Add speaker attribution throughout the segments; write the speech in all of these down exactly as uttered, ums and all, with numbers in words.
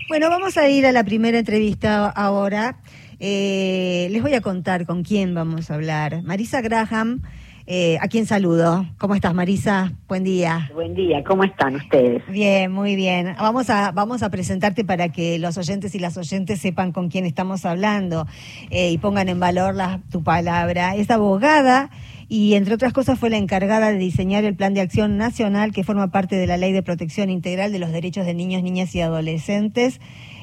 Speaker 1: Bueno, vamos a ir a la primera entrevista ahora. Eh, les voy a contar con quién vamos a hablar. Marisa Graham, eh, a quien saludo. ¿Cómo estás, Marisa? Buen día.
Speaker 2: Buen día, ¿cómo están ustedes?
Speaker 1: Bien, muy bien. Vamos a vamos a presentarte para que los oyentes y las oyentes sepan con quién estamos hablando eh, y pongan en valor la, tu palabra. Es abogada y, entre otras cosas, fue la encargada de diseñar el Plan de Acción Nacional que forma parte de la Ley de Protección Integral de los Derechos de Niños, Niñas y Adolescentes.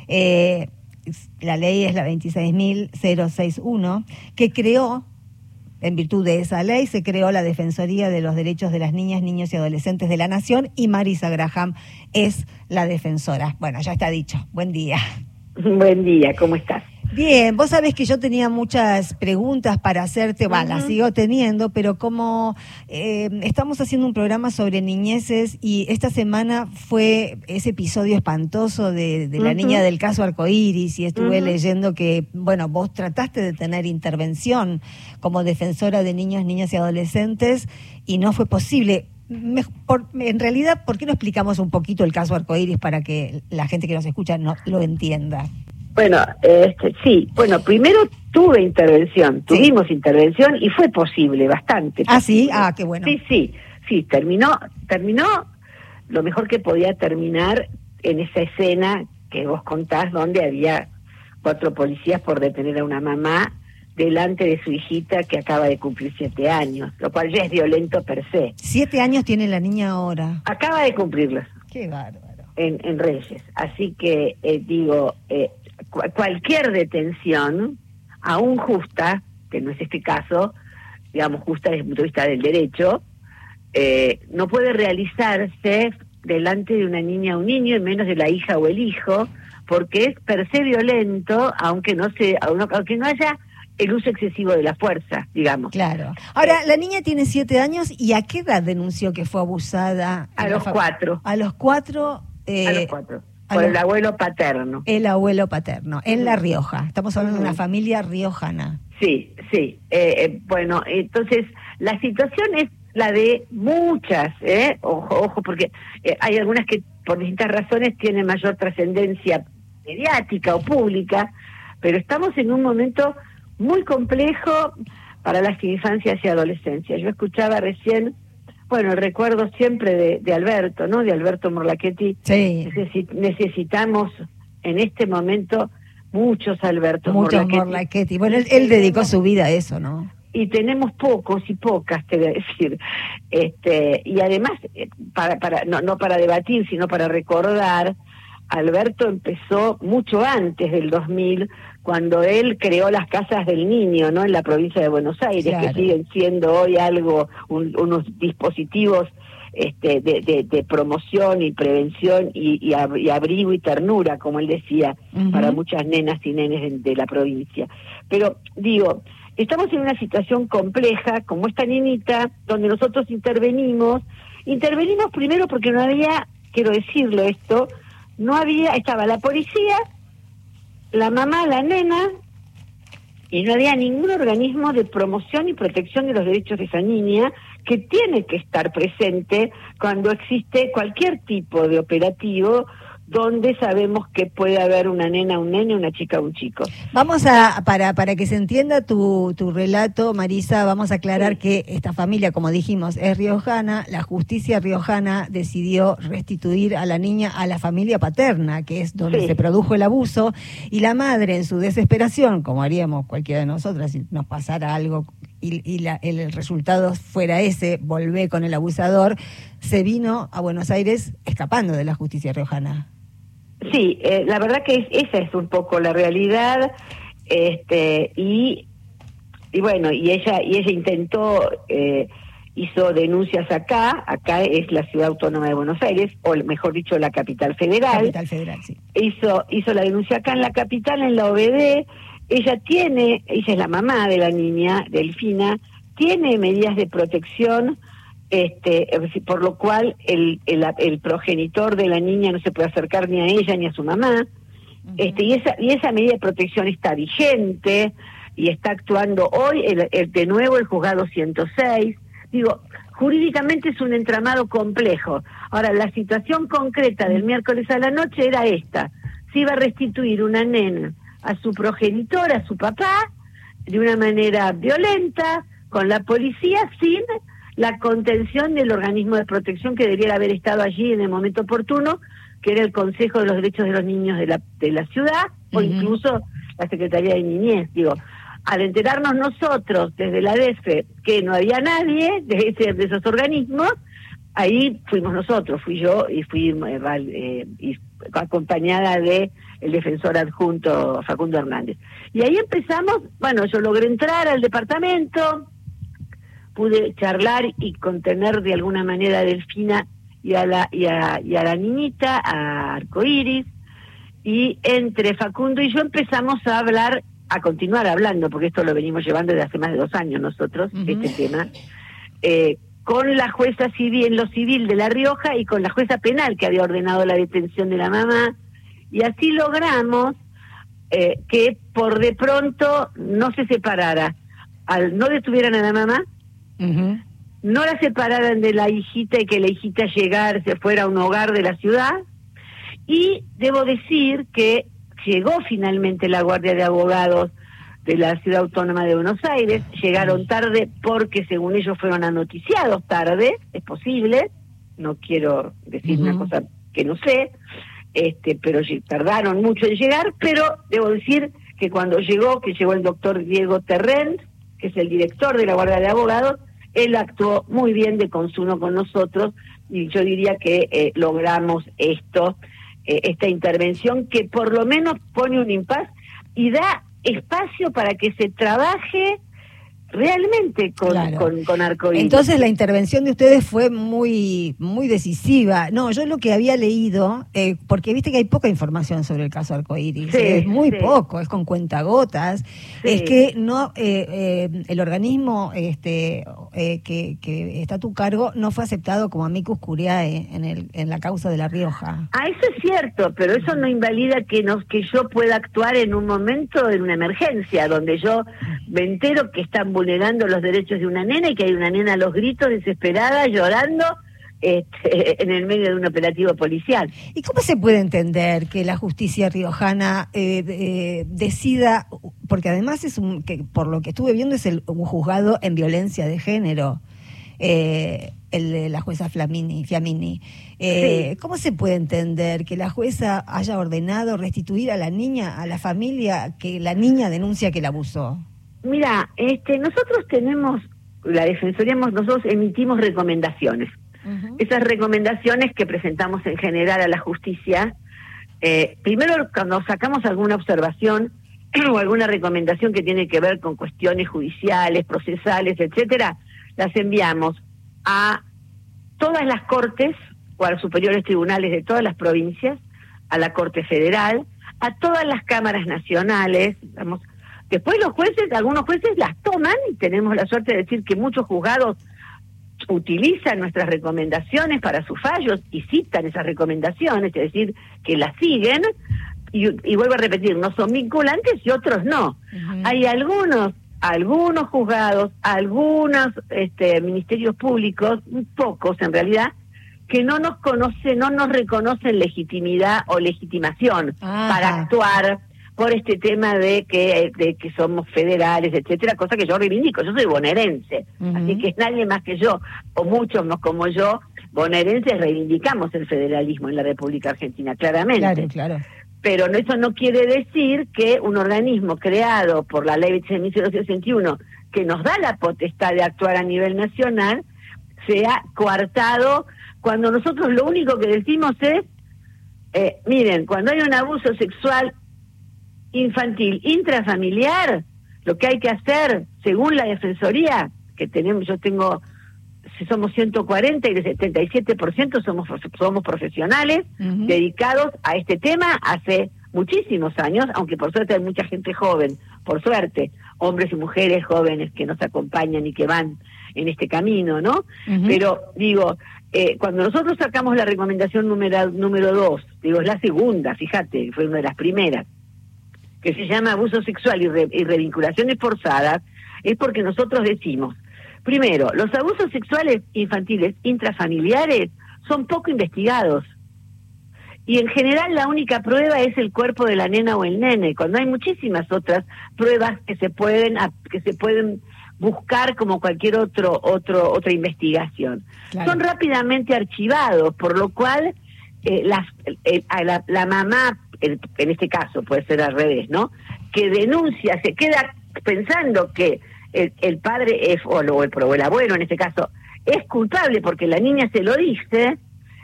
Speaker 1: Eh, la ley es la veintiséis mil sesenta y uno, que creó, en virtud de esa ley, se creó la Defensoría de los Derechos de las Niñas, Niños y Adolescentes de la Nación, y Marisa Graham es la defensora. Bueno, ya está dicho. Buen día.
Speaker 2: Buen día, ¿cómo estás?
Speaker 1: Bien, vos sabés que yo tenía muchas preguntas para hacerte, bueno, uh-huh. las sigo teniendo, pero como eh, estamos haciendo un programa sobre niñeces y esta semana fue ese episodio espantoso de, de la uh-huh. niña del caso Arcoiris, y estuve uh-huh. leyendo que, bueno, vos trataste de tener intervención como defensora de niños, niñas y adolescentes y no fue posible. Me, por, en realidad, ¿por qué no explicamos un poquito el caso Arcoiris para que la gente que nos escucha no lo entienda?
Speaker 2: Bueno, este, sí, bueno, primero tuve intervención, tuvimos ¿Sí? intervención y fue posible, bastante posible.
Speaker 1: ¿Ah, sí? Ah, qué bueno.
Speaker 2: Sí, sí, sí, terminó, terminó lo mejor que podía terminar en esa escena que vos contás, donde había cuatro policías por detener a una mamá delante de su hijita que acaba de cumplir siete años, lo cual ya es violento per se.
Speaker 1: Siete años tiene la niña ahora.
Speaker 2: Acaba de cumplirlos.
Speaker 1: Qué bárbaro.
Speaker 2: En, en Reyes, así que eh, digo... Eh, cualquier detención, aún justa, que no es este caso, digamos justa desde el punto de vista del derecho, eh, no puede realizarse delante de una niña o un niño, y menos de la hija o el hijo, porque es per se violento, aunque no se, aunque no haya el uso excesivo de la fuerza, digamos.
Speaker 1: Claro. Ahora, eh, la niña tiene siete años, ¿y a qué edad denunció que fue abusada?
Speaker 2: A los cuatro.
Speaker 1: A los cuatro. Eh,
Speaker 2: a los cuatro. Por el abuelo paterno.
Speaker 1: El abuelo paterno, en La Rioja. Estamos hablando uh-huh. de una familia riojana.
Speaker 2: Sí, sí. Eh, eh, bueno, entonces, la situación es la de muchas, ¿eh? Ojo, ojo, porque eh, hay algunas que por distintas razones tienen mayor trascendencia mediática o pública, pero estamos en un momento muy complejo para las infancias y adolescencias. Yo escuchaba recién... Bueno, el recuerdo siempre de, de Alberto, ¿no? De Alberto Morlachetti.
Speaker 1: Sí.
Speaker 2: Necesi- necesitamos en este momento muchos Albertos
Speaker 1: Muchos
Speaker 2: Morlachetti.
Speaker 1: Morlachetti. Bueno, él, él dedicó su vida a eso, ¿no?
Speaker 2: Y tenemos pocos y pocas, te voy a decir. Este, y además, para, para, no, no para debatir, sino para recordar, Alberto empezó mucho antes del dos mil, cuando él creó las casas del niño, ¿no? En la provincia de Buenos Aires, claro. que siguen siendo hoy algo, un, unos dispositivos este, de, de, de promoción y prevención y, y, ab, y abrigo y ternura, como él decía, uh-huh. para muchas nenas y nenes de, de la provincia. Pero digo, estamos en una situación compleja, como esta niñita, donde nosotros intervenimos. Intervenimos primero porque no había, quiero decirlo esto, no había, estaba la policía, la mamá, la nena, y no había ningún organismo de promoción y protección de los derechos de esa niña, que tiene que estar presente cuando existe cualquier tipo de operativo donde sabemos que puede haber una nena, un nene, una chica, un chico.
Speaker 1: Vamos a, para para que se entienda tu, tu relato, Marisa, vamos a aclarar sí. que esta familia, como dijimos, es riojana. La justicia riojana decidió restituir a la niña a la familia paterna, que es donde sí. se produjo el abuso, y la madre, en su desesperación, como haríamos cualquiera de nosotras si nos pasara algo y, y la, el resultado fuera ese, volver con el abusador, se vino a Buenos Aires escapando de la justicia riojana.
Speaker 2: Sí, eh, la verdad que es, esa es un poco la realidad, este y y bueno, y ella y ella intentó, eh, hizo denuncias acá, acá es la Ciudad Autónoma de Buenos Aires, o mejor dicho, la Capital Federal.
Speaker 1: Capital Federal, sí.
Speaker 2: Hizo, hizo la denuncia acá en la capital, en la O B D. Ella tiene, ella es la mamá de la niña, Delfina, tiene medidas de protección, este, por lo cual el, el, el progenitor de la niña no se puede acercar ni a ella ni a su mamá, uh-huh. este, y esa, y esa medida de protección está vigente, y está actuando hoy el, el, de nuevo el juzgado ciento seis. Digo, jurídicamente es un entramado complejo. Ahora, la situación concreta del miércoles a la noche era esta. se iba a restituir una nena a su progenitor, a su papá, de una manera violenta, con la policía, sin la contención del organismo de protección que debiera haber estado allí en el momento oportuno, que era el Consejo de los Derechos de los Niños de la, de la ciudad, uh-huh. o incluso la Secretaría de Niñez. Digo, al enterarnos nosotros desde la D E F E que no había nadie de, ese, de esos organismos, ahí fuimos nosotros, fui yo y fui eh, eh, y acompañada de el defensor adjunto Facundo Hernández. Y ahí empezamos, bueno, yo logré entrar al departamento, pude charlar y contener de alguna manera a Delfina y a la, y a, y a la niñita, a Arcoiris, y entre Facundo y yo empezamos a hablar, a continuar hablando, porque esto lo venimos llevando desde hace más de dos años nosotros, uh-huh. este tema, eh, con la jueza civil, en lo civil de La Rioja y con la jueza penal que había ordenado la detención de la mamá, y así logramos eh, que por de pronto no se separara, al no detuvieran a la mamá, uh-huh. no la separaran de la hijita y que la hijita llegara, se fuera a un hogar de la ciudad, y debo decir que llegó finalmente la Guardia de Abogados de la Ciudad Autónoma de Buenos Aires, llegaron tarde porque según ellos fueron anoticiados tarde, es posible, no quiero decir uh-huh. una cosa que no sé, este, pero tardaron mucho en llegar, pero debo decir que cuando llegó, que llegó el doctor Diego Terrén, que es el director de la Guardia de Abogados, él actuó muy bien de consuno con nosotros, y yo diría que eh, logramos esto, eh, esta intervención que por lo menos pone un impas y da espacio para que se trabaje realmente con, claro. con, con Arcoíris.
Speaker 1: Entonces la intervención de ustedes fue muy muy decisiva. No, yo lo que había leído, eh, porque viste que hay poca información sobre el caso Arcoíris, sí, es muy sí. poco, es con cuentagotas, sí. es que no eh, eh, el organismo este eh, que, que está a tu cargo no fue aceptado como amicus curiae en el en la causa de La Rioja.
Speaker 2: Ah, eso es cierto, pero eso no invalida que nos que yo pueda actuar en un momento, en una emergencia, donde yo me entero que están vulnerando los derechos de una nena y que hay una nena a los gritos desesperada, llorando este, en el medio de un operativo policial.
Speaker 1: ¿Y cómo se puede entender que la justicia riojana eh, eh, decida, porque además es un, que por lo que estuve viendo es el, un juzgado en violencia de género, eh, el de la jueza Flamini, Fiamini, eh, sí. ¿cómo se puede entender que la jueza haya ordenado restituir a la niña, a la familia, que la niña denuncia que la abusó?
Speaker 2: Mira, este, nosotros tenemos, la Defensoría, nosotros emitimos recomendaciones. Uh-huh. Esas recomendaciones que presentamos en general a la justicia, eh, primero cuando sacamos alguna observación o alguna recomendación que tiene que ver con cuestiones judiciales, procesales, etcétera, las enviamos a todas las cortes o a los superiores tribunales de todas las provincias, a la Corte Federal, a todas las cámaras nacionales, digamos. Después los jueces, algunos jueces las toman y tenemos la suerte de decir que muchos juzgados utilizan nuestras recomendaciones para sus fallos y citan esas recomendaciones, es decir, que las siguen y, y vuelvo a repetir, no son vinculantes y otros no. Uh-huh. Hay algunos, algunos juzgados, algunos este, ministerios públicos, pocos en realidad, que no nos conocen, no nos reconocen legitimidad o legitimación uh-huh. para actuar por este tema de que de que somos federales, etcétera, cosa que yo reivindico. Yo soy bonaerense, uh-huh. así que nadie más que yo, o muchos más como yo, bonaerenses, reivindicamos el federalismo en la República Argentina, claramente.
Speaker 1: Claro, claro.
Speaker 2: Pero eso no quiere decir que un organismo creado por la Ley mil novecientos sesenta y uno, que nos da la potestad de actuar a nivel nacional, sea coartado, cuando nosotros lo único que decimos es, eh, miren, cuando hay un abuso sexual infantil, intrafamiliar, lo que hay que hacer, según la Defensoría, que tenemos, yo tengo, si somos ciento cuarenta y el setenta y siete por ciento somos somos profesionales uh-huh. dedicados a este tema hace muchísimos años, aunque por suerte hay mucha gente joven, por suerte, hombres y mujeres jóvenes que nos acompañan y que van en este camino, ¿no? Uh-huh. Pero digo, eh, cuando nosotros sacamos la recomendación número número dos, digo, es la segunda, fíjate, fue una de las primeras, que se llama abuso sexual y, re, y revinculaciones forzadas, es porque nosotros decimos, primero, los abusos sexuales infantiles intrafamiliares son poco investigados y en general la única prueba es el cuerpo de la nena o el nene, cuando hay muchísimas otras pruebas que se pueden que se pueden buscar como cualquier otro otro otra investigación. Claro. Son rápidamente archivados, por lo cual eh, las, eh, a la, la mamá, en, en este caso puede ser al revés, ¿no? Que denuncia, se queda pensando que el, el padre es, o, lo, o el abuelo en este caso, es culpable porque la niña se lo dice,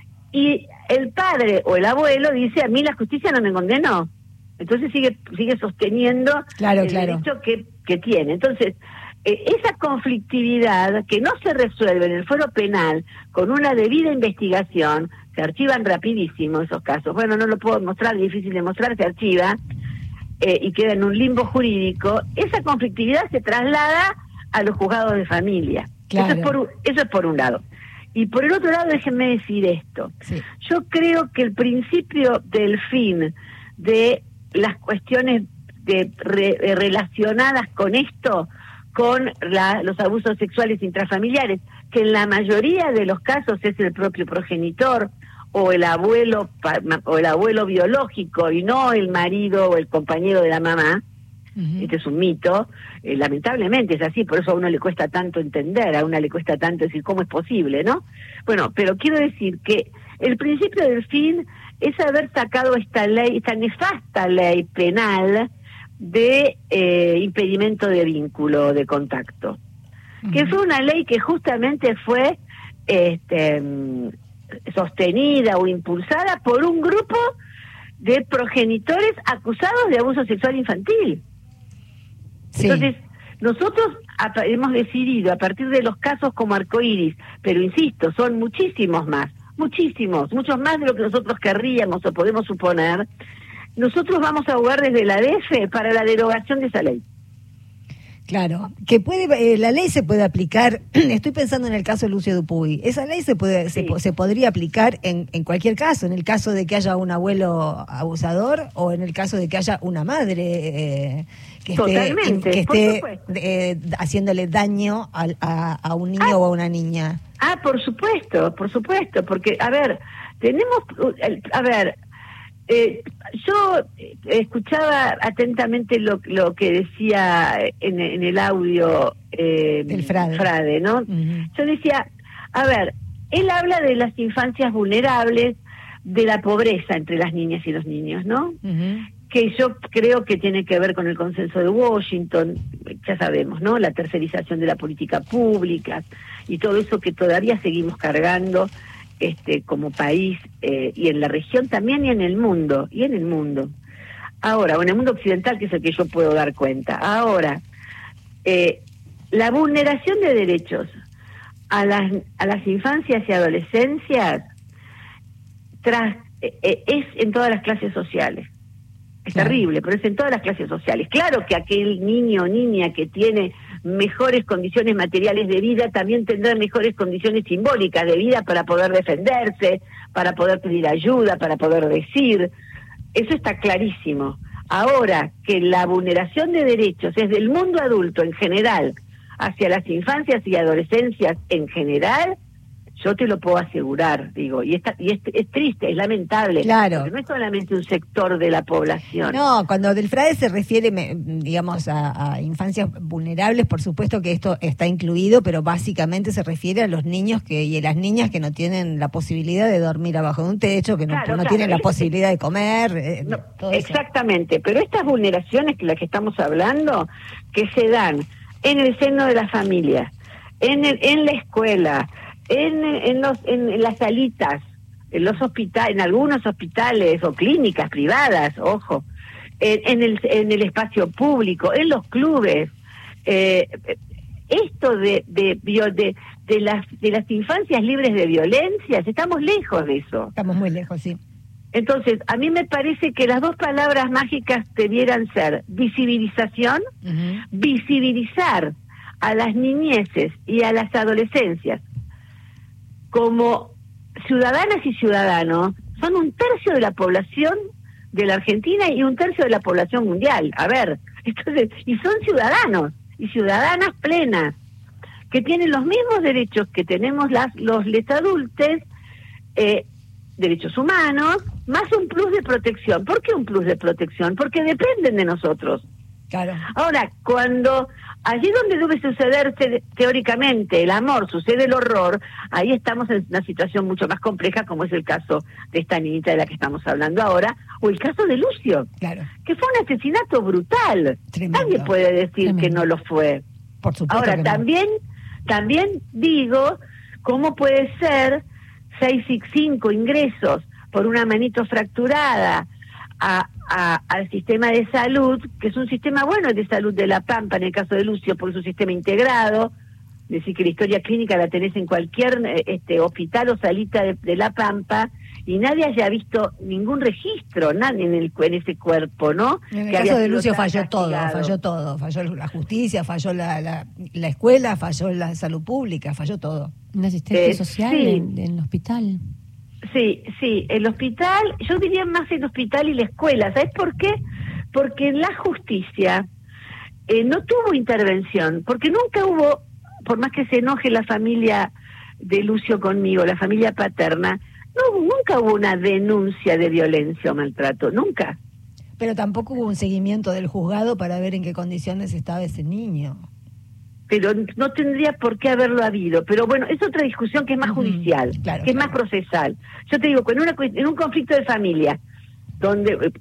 Speaker 2: y el padre o el abuelo dice, a mí la justicia no me condenó. Entonces sigue sigue sosteniendo
Speaker 1: claro,
Speaker 2: el
Speaker 1: claro.
Speaker 2: derecho que, que tiene. Entonces, eh, esa conflictividad que no se resuelve en el fuero penal con una debida investigación, se archivan rapidísimo esos casos. Bueno, no lo puedo mostrar, es difícil de mostrar, se archiva eh, y queda en un limbo jurídico. Esa conflictividad se traslada a los juzgados de familia. Claro. Eso es por, eso es por un lado. Y por el otro lado, déjenme decir esto. Sí. Yo creo que el principio del fin de las cuestiones de re, de relacionadas con esto, con la, los abusos sexuales intrafamiliares, que en la mayoría de los casos es el propio progenitor o el abuelo o el abuelo biológico y no el marido o el compañero de la mamá. Uh-huh. Este es un mito, eh, lamentablemente es así, por eso a uno le cuesta tanto entender, a uno le cuesta tanto decir cómo es posible, ¿no? Bueno, pero quiero decir que el principio del fin es haber sacado esta ley, esta nefasta ley penal de eh, impedimento de vínculo, de contacto, uh-huh. que fue una ley que justamente fue este, sostenida o impulsada por un grupo de progenitores acusados de abuso sexual infantil. Sí. Entonces, nosotros hemos decidido, a partir de los casos como Arcoíris, pero insisto, son muchísimos más, muchísimos, muchos más de lo que nosotros querríamos o podemos suponer, nosotros vamos a abogar desde la D F para la derogación de esa ley.
Speaker 1: Claro, que puede eh, la ley se puede aplicar, estoy pensando en el caso de Lucio Dupuy, esa ley se puede sí. se, se podría aplicar en, en cualquier caso, en el caso de que haya un abuelo abusador o en el caso de que haya una madre eh, que
Speaker 2: Totalmente,
Speaker 1: esté, que esté eh, haciéndole daño a, a, a un niño ah, o a una niña.
Speaker 2: Ah, por supuesto, por supuesto, porque, a ver, tenemos, a ver... Eh, yo escuchaba atentamente lo, lo que decía en, en el audio eh,
Speaker 1: el Frade.
Speaker 2: Frade, ¿no? Uh-huh. Yo decía, a ver, él habla de las infancias vulnerables, de la pobreza entre las niñas y los niños, ¿no? Uh-huh. Que yo creo que tiene que ver con el consenso de Washington, ya sabemos, ¿no? La tercerización de la política pública y todo eso que todavía seguimos cargando. Este, como país eh, y en la región también y en el mundo, y en el mundo. Ahora, o en el mundo occidental, que es el que yo puedo dar cuenta. Ahora, eh, la vulneración de derechos a las, a las infancias y adolescencias tras, eh, es en todas las clases sociales. Es claro. terrible, pero es en todas las clases sociales. Claro que aquel niño o niña que tiene mejores condiciones materiales de vida también tendrá mejores condiciones simbólicas de vida para poder defenderse, para poder pedir ayuda, para poder decir. Eso está clarísimo. Ahora que la vulneración de derechos es del mundo adulto en general hacia las infancias y adolescencias en general, yo te lo puedo asegurar, digo, y, esta, y es, es triste, es lamentable,
Speaker 1: claro.
Speaker 2: porque no es solamente un sector de la población.
Speaker 1: No, cuando del Frade se refiere, digamos, a, a infancias vulnerables, por supuesto que esto está incluido, pero básicamente se refiere a los niños que y a las niñas que no tienen la posibilidad de dormir abajo de un techo, que no, claro, no claro, tienen la posibilidad de comer. Eh,
Speaker 2: no, todo exactamente, eso. Pero estas vulneraciones que las que estamos hablando, que se dan en el seno de la familia, en, el, en la escuela, En, en, los, en, en las salitas, en los hospitales, en algunos hospitales o clínicas privadas, ojo, en, en, el, en el espacio público, en los clubes, eh, esto de de, de de las de las infancias libres de violencias, estamos lejos de eso.
Speaker 1: Estamos muy lejos, sí.
Speaker 2: Entonces, a mí me parece que las dos palabras mágicas debieran ser visibilización, uh-huh. visibilizar a las niñeces y a las adolescencias como ciudadanas y ciudadanos. Son un tercio de la población de la Argentina y un tercio de la población mundial. A ver, entonces, y son ciudadanos y ciudadanas plenas, que tienen los mismos derechos que tenemos las los les adultos, eh, derechos humanos, más un plus de protección. ¿Por qué un plus de protección? Porque dependen de nosotros.
Speaker 1: Claro.
Speaker 2: Ahora, cuando allí donde debe sucederse teóricamente el amor, sucede el horror, ahí estamos en una situación mucho más compleja, como es el caso de esta niñita de la que estamos hablando ahora, o el caso de Lucio,
Speaker 1: claro,
Speaker 2: que fue un asesinato brutal.
Speaker 1: Tremendo.
Speaker 2: Nadie puede decir
Speaker 1: Tremendo.
Speaker 2: que no lo fue.
Speaker 1: Por supuesto.
Speaker 2: Ahora,
Speaker 1: que
Speaker 2: también,
Speaker 1: no.
Speaker 2: también digo, ¿cómo puede ser seis y cinco ingresos por una manito fracturada a, a, al sistema de salud, que es un sistema bueno el de salud de La Pampa, en el caso de Lucio, porque es un sistema integrado, es decir, que la historia clínica la tenés en cualquier este hospital o salita de, de La Pampa, y nadie haya visto ningún registro nadie en, el, en ese cuerpo, ¿no?
Speaker 1: En el
Speaker 2: que
Speaker 1: caso de Lucio falló
Speaker 2: castigado.
Speaker 1: todo, falló todo, falló la justicia, falló la, la, la escuela, falló la salud pública, falló todo.
Speaker 3: Una asistencia
Speaker 2: Eh,
Speaker 3: social
Speaker 2: sí.
Speaker 3: en, en el hospital.
Speaker 2: Sí, sí, el hospital, yo diría más el hospital y la escuela, ¿sabes por qué? Porque la justicia eh, no tuvo intervención, porque nunca hubo, por más que se enoje la familia de Lucio conmigo, la familia paterna, no, nunca hubo una denuncia de violencia o maltrato, nunca.
Speaker 1: Pero tampoco hubo un seguimiento del juzgado para ver en qué condiciones estaba ese niño.
Speaker 2: Pero no tendría por qué haberlo habido. Pero bueno, es otra discusión que es más
Speaker 1: Uh-huh.
Speaker 2: judicial,
Speaker 1: Claro,
Speaker 2: que es
Speaker 1: claro.
Speaker 2: más procesal. Yo te digo, en, una, en un conflicto de familia, donde eh,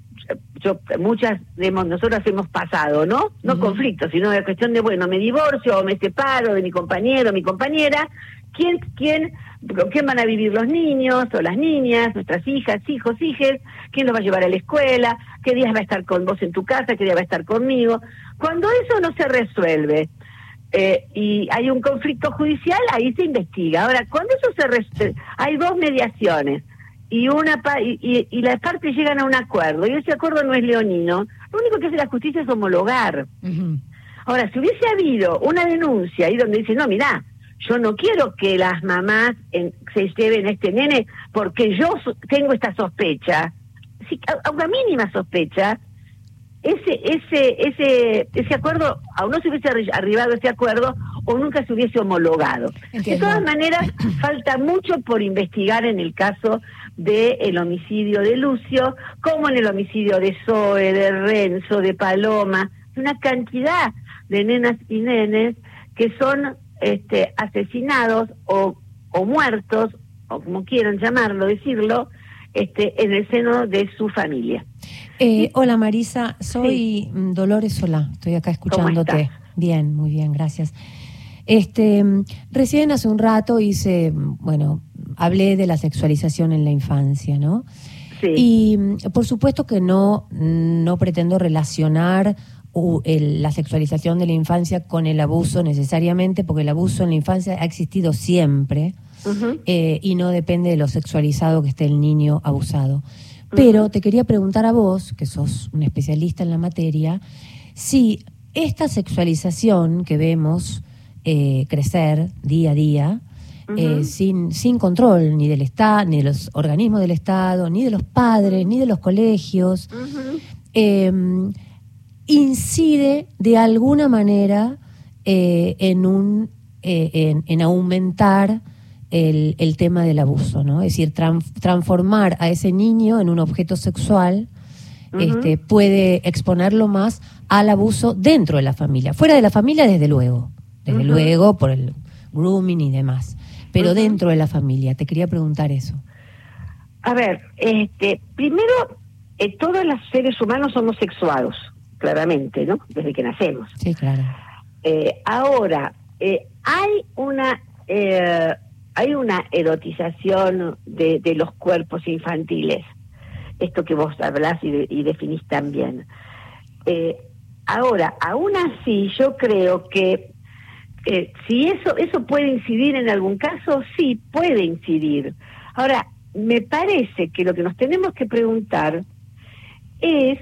Speaker 2: yo muchas de nosotros hemos pasado, ¿no? No
Speaker 1: Uh-huh.
Speaker 2: conflictos, sino la cuestión de, bueno, me divorcio o me separo de mi compañero o mi compañera. ¿Quién, quién, con quién van a vivir los niños o las niñas, nuestras hijas, hijos, hijes? ¿Quién los va a llevar a la escuela? ¿Qué días va a estar con vos en tu casa? ¿Qué día va a estar conmigo? Cuando eso no se resuelve, Eh, y hay un conflicto judicial, ahí se investiga. Ahora, cuando eso se res- hay dos mediaciones y una pa- y, y, y las partes llegan a un acuerdo y ese acuerdo no es leonino, lo único que hace la justicia es homologar.
Speaker 1: Uh-huh.
Speaker 2: Ahora, si hubiese habido una denuncia ahí donde dice, no, mirá, yo no quiero que las mamás en, se lleven a este nene porque yo so- tengo esta sospecha, si, a, a una mínima sospecha, ese ese ese ese acuerdo, aún no se hubiese arri- arribado a ese acuerdo o nunca se hubiese homologado.
Speaker 1: Entiendo.
Speaker 2: De todas maneras, falta mucho por investigar en el caso del homicidio de Lucio, como en el homicidio de Zoe, de Renzo, de Paloma, una cantidad de nenas y nenes que son este, asesinados o, o muertos, o como quieran llamarlo, decirlo, este, en el seno de su familia.
Speaker 3: Eh, hola Marisa, soy sí. Dolores Solá, estoy acá escuchándote. Bien, muy bien, gracias. Este, recién hace un rato hice, bueno, hablé de la sexualización en la infancia, ¿no?
Speaker 2: Sí.
Speaker 3: Y por supuesto que no, no pretendo relacionar uh, el, la sexualización de la infancia con el abuso necesariamente, porque el abuso en la infancia ha existido siempre, uh-huh. eh, y no depende de lo sexualizado que esté el niño abusado. Pero te quería preguntar a vos, que sos un especialista en la materia, si esta sexualización que vemos eh, crecer día a día, uh-huh. eh, sin, sin control ni del Estado, ni de los organismos del Estado, ni de los padres, ni de los colegios, uh-huh. eh, incide de alguna manera eh, en, un, eh, en, en aumentar El, el tema del abuso, ¿no? Es decir, tran, transformar a ese niño en un objeto sexual, uh-huh. este, puede exponerlo más al abuso dentro de la familia. Fuera de la familia, desde luego, desde uh-huh. luego, por el grooming y demás, pero uh-huh. dentro de la familia. Te quería preguntar eso.
Speaker 2: A ver, este, primero, eh, todos los seres humanos somos sexuados, claramente, ¿no? Desde que nacemos.
Speaker 3: Sí, claro.
Speaker 2: Eh, ahora, eh, hay una... Eh, Hay una erotización de, de los cuerpos infantiles, esto que vos hablás y, de, y definís también. Eh, ahora, aún así, yo creo que eh, si eso eso puede incidir en algún caso, sí, puede incidir. Ahora, me parece que lo que nos tenemos que preguntar es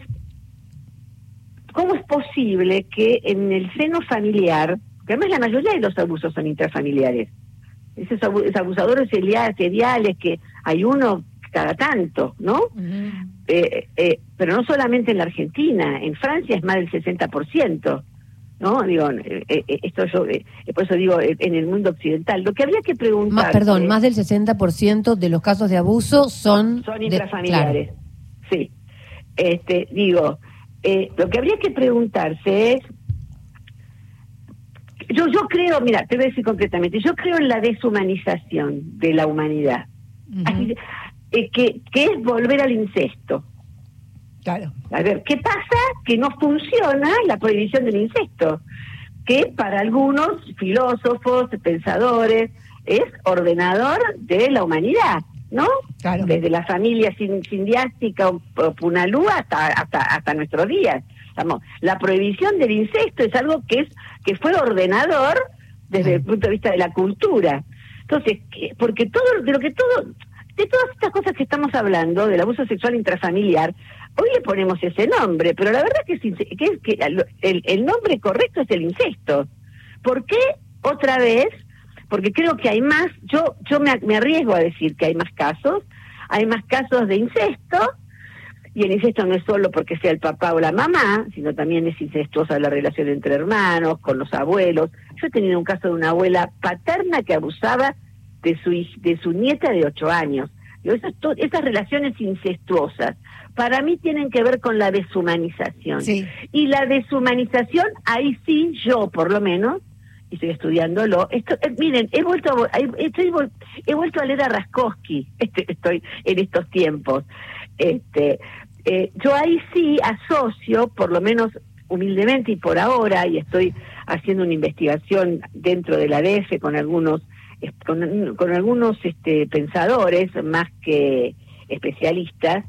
Speaker 2: cómo es posible que en el seno familiar, que además la mayoría de los abusos son intrafamiliares, esos abusadores seriales que hay uno cada tanto, ¿no? Uh-huh. Eh, eh, pero no solamente en la Argentina, en Francia es más del sesenta por ciento ¿no? Digo, eh, eh, esto yo, eh, por eso digo, eh, en el mundo occidental. Lo que habría que preguntar...
Speaker 3: Más, perdón, más del sesenta por ciento de los casos de abuso son...
Speaker 2: Son
Speaker 3: de-
Speaker 2: intrafamiliares,
Speaker 3: claro.
Speaker 2: sí. Este, digo, eh, lo que habría que preguntarse es... Yo, yo creo, mira, te voy a decir concretamente, yo creo en la deshumanización de la humanidad.
Speaker 1: Ujú.
Speaker 2: Así, eh, que, que es volver al incesto.
Speaker 1: Claro.
Speaker 2: A ver, ¿qué pasa? Que no funciona la prohibición del incesto, que para algunos filósofos, pensadores, es ordenador de la humanidad, ¿no?
Speaker 1: Claro.
Speaker 2: Desde la familia sin, sindiástica o, o Punalú hasta, hasta, hasta nuestros días. Vamos, la prohibición del incesto es algo que es que fue ordenador desde el punto de vista de la cultura. Entonces, ¿qué? Porque todo de lo que todo de todas estas cosas que estamos hablando del abuso sexual intrafamiliar, hoy le ponemos ese nombre, pero la verdad que, es, que, es que el, el nombre correcto es el incesto. ¿Por qué otra vez? Porque creo que hay más, yo yo me, me arriesgo a decir que hay más casos, hay más casos de incesto, y el incesto no es solo porque sea el papá o la mamá, sino también es incestuosa la relación entre hermanos, con los abuelos. Yo he tenido un caso de una abuela paterna que abusaba de su de su nieta de ocho años. Digo, esas, to, esas relaciones incestuosas para mí tienen que ver con la deshumanización.
Speaker 1: Sí.
Speaker 2: Y la deshumanización, ahí sí, yo por lo menos, y estoy estudiándolo, esto, eh, miren, he vuelto a, estoy, he vuelto a leer a Raskowski, este, estoy en estos tiempos. Este, eh, yo ahí sí asocio, por lo menos humildemente y por ahora, y estoy haciendo una investigación dentro de la D F con algunos con, con algunos este, pensadores más que especialistas,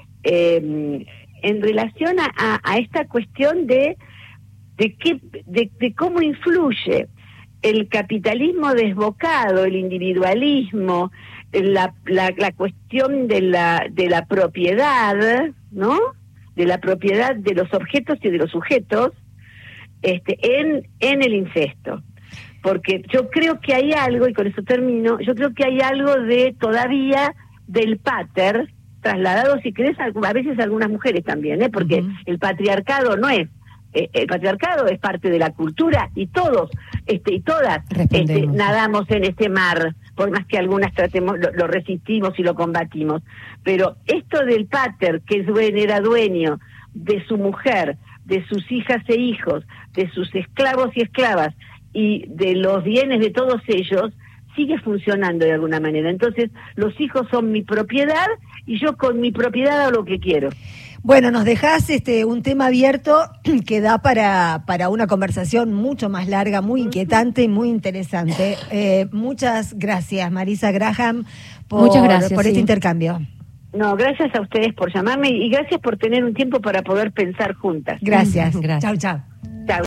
Speaker 2: eh, en relación a, a, a esta cuestión de de, qué, de de cómo influye el capitalismo desbocado, el individualismo, la, la, la cuestión de la de la propiedad, ¿no? De la propiedad de los objetos y de los sujetos, este, en en el incesto. Porque yo creo que hay algo, y con eso termino, yo creo que hay algo de todavía del pater trasladado, si querés, a, a veces a algunas mujeres también, ¿eh? Porque uh-huh. el patriarcado no es, eh, el patriarcado es parte de la cultura, y todos, este y todas, este, nadamos en ese mar, por más que algunas tratemos, lo, lo resistimos y lo combatimos. Pero esto del pater, que es dueño, era dueño de su mujer, de sus hijas e hijos, de sus esclavos y esclavas, y de los bienes de todos ellos, sigue funcionando de alguna manera. Entonces, los hijos son mi propiedad y yo con mi propiedad hago lo que quiero.
Speaker 1: Bueno, nos dejás este un tema abierto que da para, para una conversación mucho más larga, muy inquietante y muy interesante. Eh, muchas gracias, Marisa Graham, por,
Speaker 3: muchas gracias,
Speaker 1: por
Speaker 3: sí.
Speaker 1: este intercambio.
Speaker 2: No, gracias a ustedes por llamarme y gracias por tener un tiempo para poder pensar juntas.
Speaker 1: Gracias. Gracias. Chau, chau.